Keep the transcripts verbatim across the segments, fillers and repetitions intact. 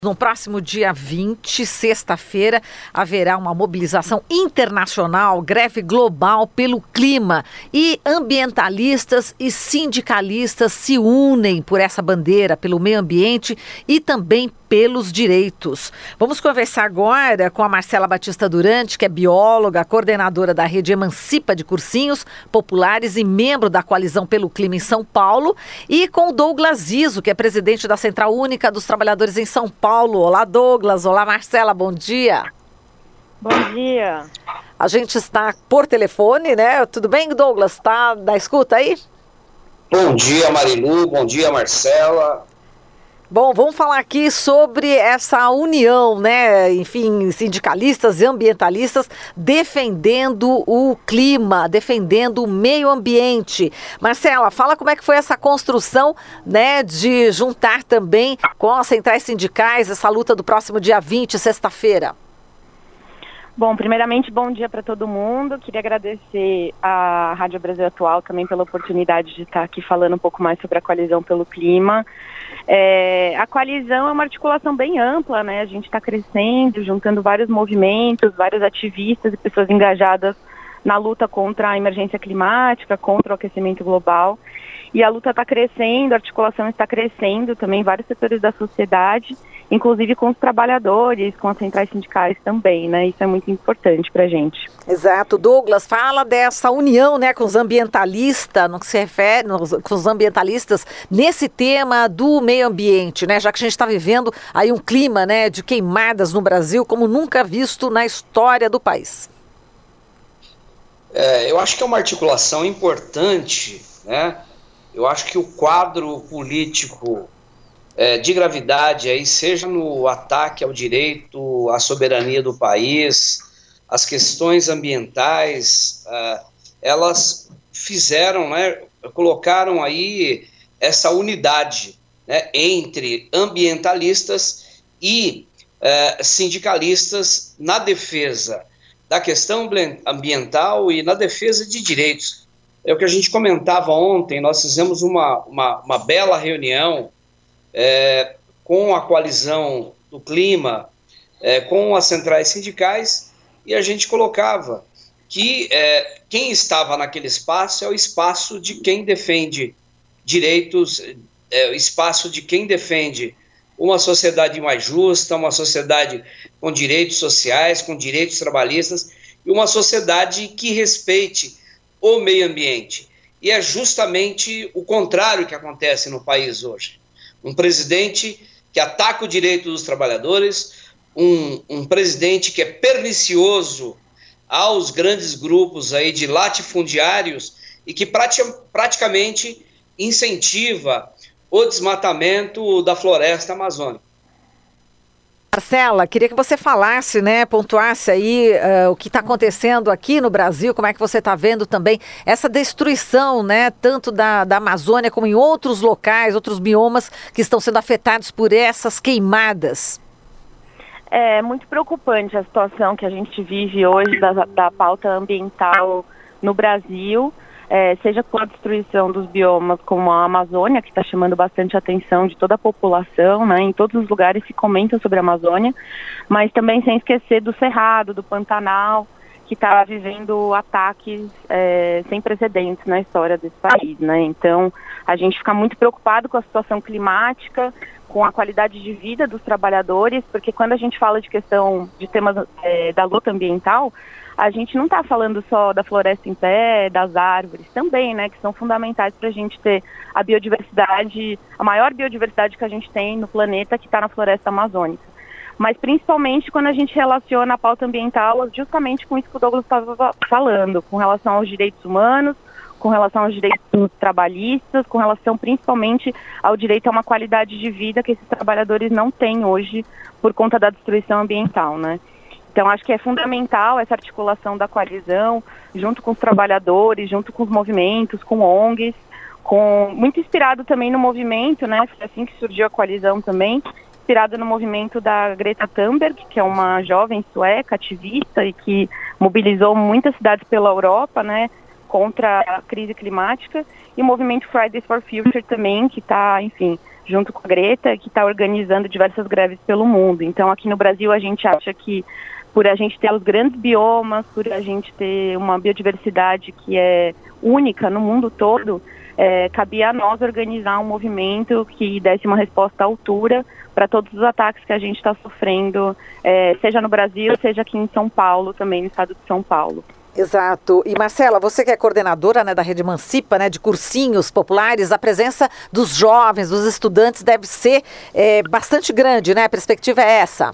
No próximo dia vinte, sexta-feira, haverá uma mobilização internacional, greve global pelo clima. E ambientalistas e sindicalistas se unem por essa bandeira, pelo meio ambiente e também pelos direitos. Vamos conversar agora com a Marcela Batista Durante, que é bióloga, coordenadora da rede Emancipa de Cursinhos Populares e membro da Coalizão pelo Clima em São Paulo, e com o Douglas Izzo, que é presidente da Central Única dos Trabalhadores em São Paulo. Olá, Douglas. Olá, Marcela. Bom dia. Bom dia. A gente está por telefone, né? Tudo bem, Douglas? Está na escuta aí? Bom dia, Marilu. Bom dia, Marcela. Bom, vamos falar aqui sobre essa união, né? Enfim, sindicalistas e ambientalistas defendendo o clima, defendendo o meio ambiente. Marcela, fala como é que foi essa construção, né, de juntar também com as centrais sindicais essa luta do próximo dia vinte, sexta-feira. Bom, primeiramente, bom dia para todo mundo. Queria agradecer à Rádio Brasil Atual também pela oportunidade de estar aqui falando um pouco mais sobre a Coalizão pelo Clima. É, a coalizão é uma articulação bem ampla, né? A gente está crescendo, juntando vários movimentos, vários ativistas e pessoas engajadas na luta contra a emergência climática, contra o aquecimento global. E a luta está crescendo, a articulação está crescendo também, vários setores da sociedade, inclusive com os trabalhadores, com as centrais sindicais também, né? Isso é muito importante para a gente. Exato. Douglas, fala dessa união, né, com os ambientalistas, no que se refere, nos, com os ambientalistas, nesse tema do meio ambiente, né? Já que a gente está vivendo aí um clima, né, de queimadas no Brasil como nunca visto na história do país. É, eu acho que é uma articulação importante, né? Eu acho que o quadro político é, de gravidade, aí, seja no ataque ao direito, à soberania do país, as questões ambientais, uh, elas fizeram, né, colocaram aí essa unidade, né, entre ambientalistas e uh, sindicalistas na defesa da questão ambiental e na defesa de direitos. É o que a gente comentava ontem, nós fizemos uma, uma, uma bela reunião é, com a coalizão do clima, é, com as centrais sindicais, e a gente colocava que é, quem estava naquele espaço é o espaço de quem defende direitos, é o espaço de quem defende uma sociedade mais justa, uma sociedade com direitos sociais, com direitos trabalhistas, e uma sociedade que respeite o meio ambiente. E é justamente o contrário que acontece no país hoje. Um presidente que ataca o direito dos trabalhadores, um, um presidente que é pernicioso aos grandes grupos aí de latifundiários e que prati praticamente incentiva o desmatamento da floresta amazônica. Marcela, queria que você falasse, né, pontuasse aí uh, o que está acontecendo aqui no Brasil, como é que você está vendo também essa destruição, né, tanto da, da Amazônia como em outros locais, outros biomas que estão sendo afetados por essas queimadas. É muito preocupante a situação que a gente vive hoje da, da pauta ambiental no Brasil. É, seja com a destruição dos biomas como a Amazônia, que está chamando bastante a atenção de toda a população, né? Em todos os lugares se comenta sobre a Amazônia, mas também sem esquecer do Cerrado, do Pantanal, que está vivendo ataques é, sem precedentes na história desse país, né? Então, a gente fica muito preocupado com a situação climática, com a qualidade de vida dos trabalhadores, porque quando a gente fala de questão de temas é, da luta ambiental, a gente não está falando só da floresta em pé, das árvores também, né, que são fundamentais para a gente ter a biodiversidade, a maior biodiversidade que a gente tem no planeta, que está na floresta amazônica. Mas principalmente quando a gente relaciona a pauta ambiental justamente com isso que o Douglas estava falando, com relação aos direitos humanos, com relação aos direitos trabalhistas, com relação principalmente ao direito a uma qualidade de vida que esses trabalhadores não têm hoje por conta da destruição ambiental, né? Então, acho que é fundamental essa articulação da coalizão, junto com os trabalhadores, junto com os movimentos, com O N Gs, com, muito inspirado também no movimento, né? Foi assim que surgiu a coalizão também, inspirado no movimento da Greta Thunberg, que é uma jovem sueca, ativista, e que mobilizou muitas cidades pela Europa, né? Contra a crise climática, e o movimento Fridays for Future também, que está, enfim, junto com a Greta, que está organizando diversas greves pelo mundo. Então, aqui no Brasil, a gente acha que por a gente ter os grandes biomas, por a gente ter uma biodiversidade que é única no mundo todo, é, cabia a nós organizar um movimento que desse uma resposta à altura para todos os ataques que a gente está sofrendo, é, seja no Brasil, seja aqui em São Paulo, também no estado de São Paulo. Exato. E Marcela, você que é coordenadora, né, da Rede Emancipa, né, de cursinhos populares, a presença dos jovens, dos estudantes deve ser é, bastante grande, né? A perspectiva é essa.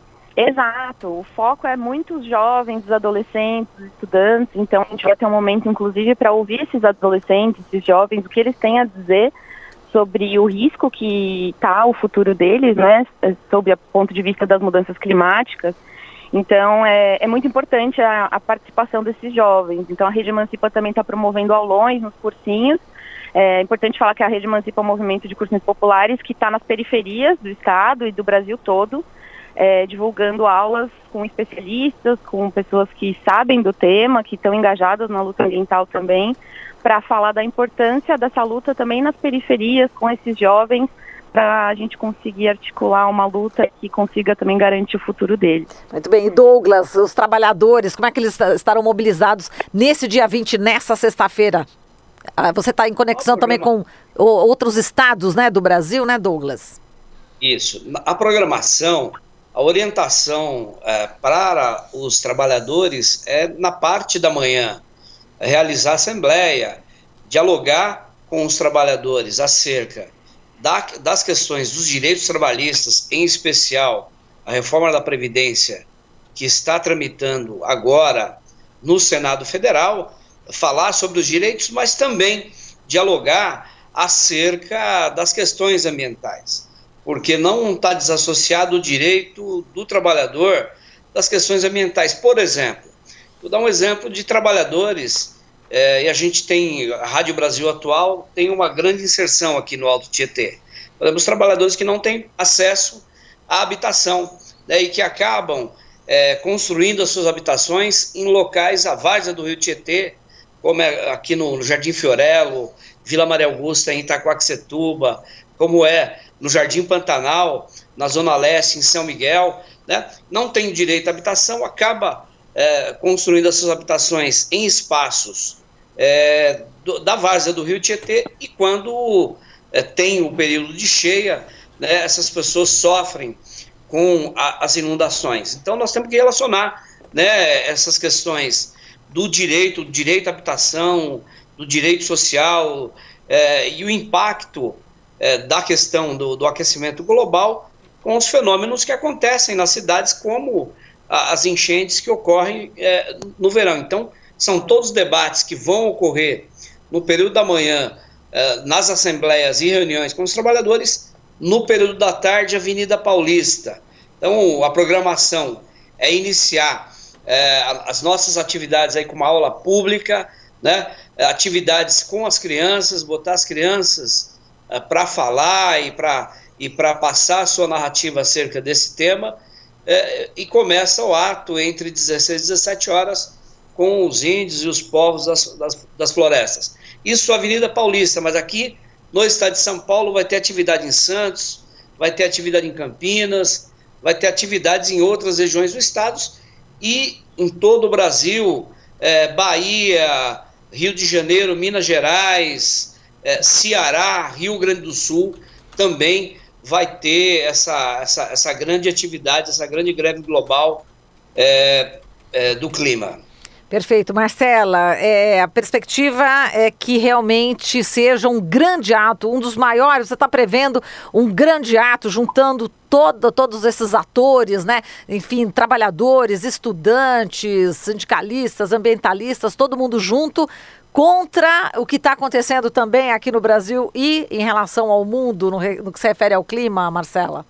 Exato. O foco é muitos jovens, os adolescentes, os estudantes. Então a gente vai ter um momento, inclusive, para ouvir esses adolescentes, esses jovens, o que eles têm a dizer sobre o risco que está o futuro deles, né, sob o ponto de vista das mudanças climáticas. Então, é, é muito importante a, a participação desses jovens. Então, a Rede Emancipa também está promovendo aulões nos cursinhos. É importante falar que a Rede Emancipa é um movimento de cursinhos populares que está nas periferias do estado e do Brasil todo, é, divulgando aulas com especialistas, com pessoas que sabem do tema, que estão engajadas na luta ambiental também, para falar da importância dessa luta também nas periferias, com esses jovens, para a gente conseguir articular uma luta que consiga também garantir o futuro deles. Muito bem. E Douglas, os trabalhadores, como é que eles estarão mobilizados nesse dia vinte, nessa sexta-feira? Você está em conexão também com outros estados, né, do Brasil, né, Douglas? Isso. A programação, a orientação é, para os trabalhadores é na parte da manhã, realizar assembleia, dialogar com os trabalhadores acerca Da, das questões dos direitos trabalhistas, em especial a reforma da Previdência, que está tramitando agora no Senado Federal, falar sobre os direitos, mas também dialogar acerca das questões ambientais, porque não está desassociado o direito do trabalhador das questões ambientais. Por exemplo, vou dar um exemplo de trabalhadores. É, e a gente tem, a Rádio Brasil Atual tem uma grande inserção aqui no Alto Tietê. Por exemplo, os trabalhadores que não têm acesso à habitação, né, e que acabam é, construindo as suas habitações em locais à várzea do Rio Tietê, como é aqui no, no Jardim Fiorello, Vila Maria Augusta, em Itaquaquecetuba, como é no Jardim Pantanal, na Zona Leste, em São Miguel, né, não tem direito à habitação, acaba é, construindo as suas habitações em espaços É, do, da várzea do Rio Tietê, e quando é, tem o período de cheia, né, essas pessoas sofrem com a, as inundações. Então nós temos que relacionar, né, essas questões do direito, do direito à habitação, do direito social é, e o impacto é, da questão do, do aquecimento global com os fenômenos que acontecem nas cidades, como a, as enchentes que ocorrem é, no verão. Então são todos debates que vão ocorrer no período da manhã, eh, nas assembleias e reuniões com os trabalhadores, no período da tarde, Avenida Paulista. Então, a programação é iniciar eh, as nossas atividades aí com uma aula pública, né, atividades com as crianças, botar as crianças eh, para falar e para e para passar a sua narrativa acerca desse tema, eh, e começa o ato entre dezesseis e dezessete horas, com os índios e os povos das, das, das florestas. Isso Avenida Paulista, mas aqui no estado de São Paulo vai ter atividade em Santos, vai ter atividade em Campinas, vai ter atividades em outras regiões do estado e em todo o Brasil, é, Bahia, Rio de Janeiro, Minas Gerais, é, Ceará, Rio Grande do Sul, também vai ter essa, essa, essa grande atividade, essa grande greve global é, é, do clima. Perfeito. Marcela, é, a perspectiva é que realmente seja um grande ato, um dos maiores, você está prevendo um grande ato, juntando todo, todos esses atores, né? Enfim, trabalhadores, estudantes, sindicalistas, ambientalistas, todo mundo junto, contra o que está acontecendo também aqui no Brasil e em relação ao mundo, no, no que se refere ao clima, Marcela?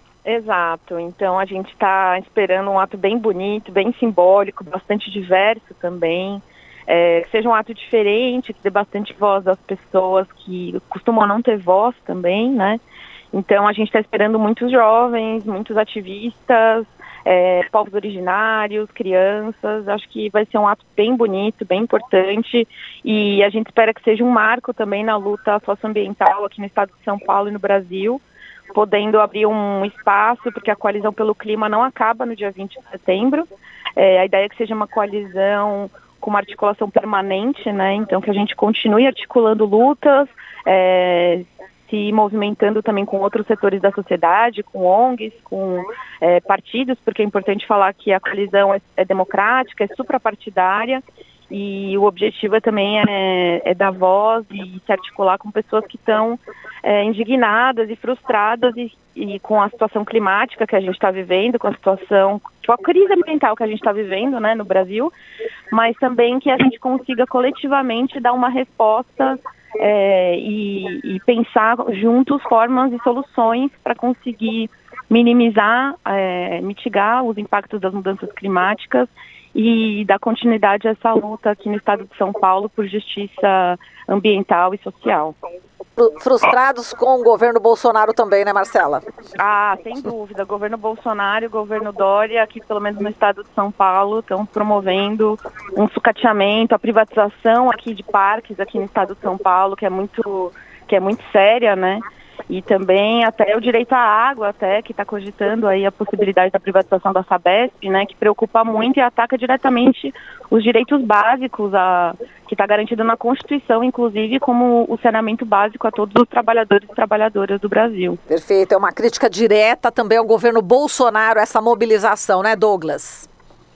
Exato, então a gente está esperando um ato bem bonito, bem simbólico, bastante diverso também, é, que seja um ato diferente, que dê bastante voz às pessoas que costumam não ter voz também, né? Então a gente está esperando muitos jovens, muitos ativistas, é, povos originários, crianças. Acho que vai ser um ato bem bonito, bem importante, e a gente espera que seja um marco também na luta socioambiental aqui no estado de São Paulo e no Brasil, podendo abrir um espaço, porque a coalizão pelo clima não acaba no dia vinte de setembro. É, a ideia é que seja uma coalizão com uma articulação permanente, né? Então que a gente continue articulando lutas, é, se movimentando também com outros setores da sociedade, com O N Gs, com é, partidos, porque é importante falar que a coalizão é, é democrática, é suprapartidária, e o objetivo é também é, é dar voz e se articular com pessoas que estão é, indignadas e frustradas e, e com a situação climática que a gente está vivendo, com a situação, com a crise ambiental que a gente está vivendo, né, no Brasil, mas também que a gente consiga coletivamente dar uma resposta é, e, e pensar juntos formas e soluções para conseguir minimizar, é, mitigar os impactos das mudanças climáticas e dar continuidade a essa luta aqui no estado de São Paulo por justiça ambiental e social. Frustrados com o governo Bolsonaro também, né, Marcela? Ah, sem dúvida. O governo Bolsonaro e o governo Dória, aqui pelo menos no estado de São Paulo, estão promovendo um sucateamento, a privatização aqui de parques aqui no estado de São Paulo, que é muito, que é muito séria, né? E também até o direito à água, até que está cogitando aí a possibilidade da privatização da Sabesp, né, que preocupa muito e ataca diretamente os direitos básicos, a, que está garantido na Constituição, inclusive como o saneamento básico a todos os trabalhadores e trabalhadoras do Brasil. Perfeito, é uma crítica direta também ao governo Bolsonaro, essa mobilização, né, Douglas?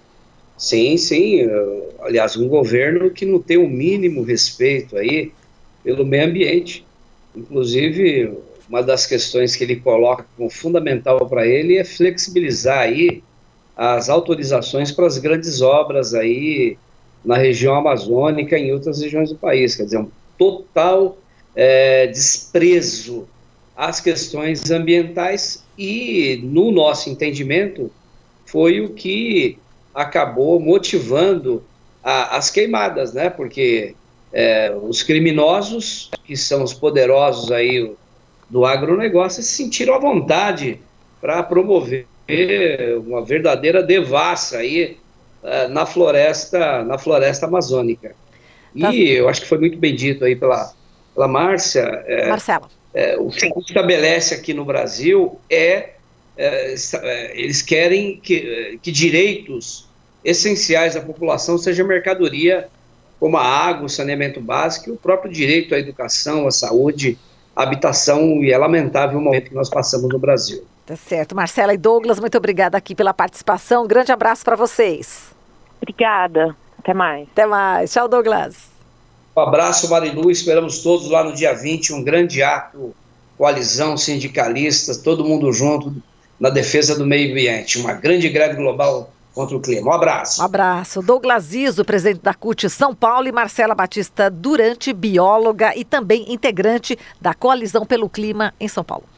Sim, sim, aliás, um governo que não tem o mínimo respeito aí pelo meio ambiente. Inclusive, uma das questões que ele coloca como fundamental para ele é flexibilizar aí as autorizações para as grandes obras aí na região amazônica e em outras regiões do país. Quer dizer, um total é, desprezo às questões ambientais e, no nosso entendimento, foi o que acabou motivando a, as queimadas, né? Porque É, os criminosos, que são os poderosos aí do agronegócio, se sentiram à vontade para promover uma verdadeira devassa aí uh, na floresta, na floresta amazônica. E tá. Eu acho que foi muito bem dito aí pela, pela Márcia. É, Marcela. É, o que estabelece aqui no Brasil é, é eles querem que, que direitos essenciais da população sejam mercadoria, como a água, o saneamento básico e o próprio direito à educação, à saúde, à habitação, e é lamentável o momento que nós passamos no Brasil. Tá certo. Marcela e Douglas, muito obrigada aqui pela participação. Um grande abraço para vocês. Obrigada. Até mais. Até mais. Tchau, Douglas. Um abraço, Marilu. Esperamos todos lá no dia vinte, um grande ato, coalizão, sindicalistas, todo mundo junto na defesa do meio ambiente. Uma grande greve global contra o clima. Um abraço. Um abraço. Douglas Izzo, presidente da C U T São Paulo, e Marcela Batista Durante, bióloga e também integrante da Coalizão pelo Clima em São Paulo.